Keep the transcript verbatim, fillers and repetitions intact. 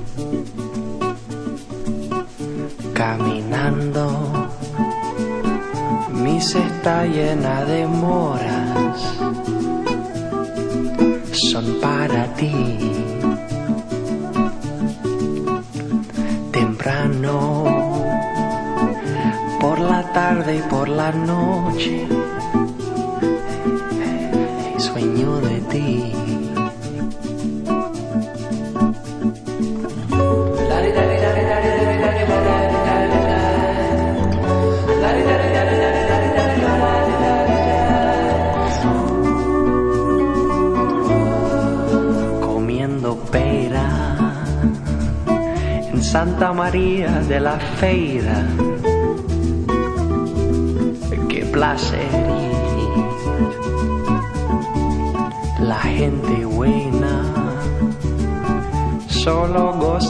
Caminando, mi cesta llena de moras son para ti. Temprano, por la tarde y por la noche, sueño de ti. Comiendo pera en Santa María de la Feira. Qué placer, la gente buena solo goza